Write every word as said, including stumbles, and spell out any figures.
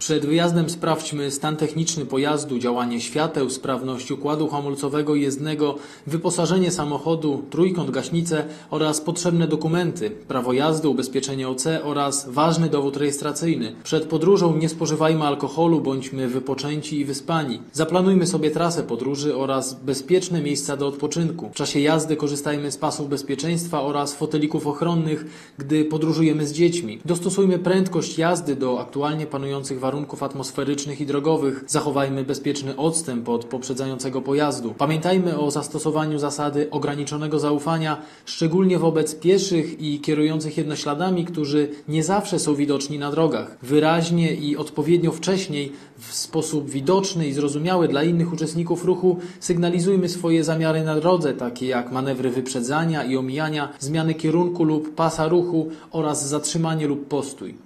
Przed wyjazdem sprawdźmy stan techniczny pojazdu, działanie świateł, sprawność układu hamulcowego i jezdnego, wyposażenie samochodu, trójkąt, gaśnicę oraz potrzebne dokumenty, prawo jazdy, ubezpieczenie O C oraz ważny dowód rejestracyjny. Przed podróżą nie spożywajmy alkoholu, bądźmy wypoczęci i wyspani. Zaplanujmy sobie trasę podróży oraz bezpieczne miejsca do odpoczynku. W czasie jazdy korzystajmy z pasów bezpieczeństwa oraz fotelików ochronnych, gdy podróżujemy z dziećmi. Dostosujmy prędkość jazdy do aktualnie panujących warunków atmosferycznych i drogowych. Zachowajmy bezpieczny odstęp od poprzedzającego pojazdu. Pamiętajmy o zastosowaniu zasady ograniczonego zaufania, szczególnie wobec pieszych i kierujących jednośladami, którzy nie zawsze są widoczni na drogach. Wyraźnie i odpowiednio wcześniej, w sposób widoczny i zrozumiały dla innych uczestników ruchu, sygnalizujmy swoje zamiary na drodze, takie jak manewry wyprzedzania i omijania, zmiany kierunku lub pasa ruchu oraz zatrzymanie lub postój.